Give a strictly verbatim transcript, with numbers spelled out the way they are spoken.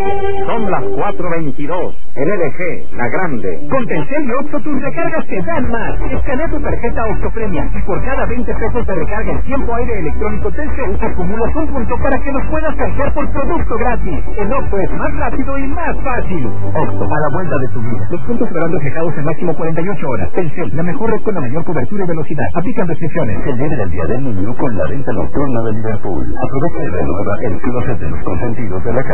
Son las cuatro veintidós. En L G, la grande. Con Telcel y Oxxo tus recargas te dan más. Escanea tu tarjeta Oxxo Premia y por cada veinte pesos de recarga en tiempo aire electrónico Telcel acumulas un punto para que los puedas canjear por producto gratis. El Oxxo es más rápido y más fácil. Oxxo, a la vuelta de tu vida. Los puntos serán reflejados en máximo cuarenta y ocho horas. Telcel, la mejor red con la mayor cobertura y velocidad. Aplican restricciones. Celebra el Día del Niño con la venta nocturna de Liverpool. Aprovecha y renueva el closet de los consentidos de la casa.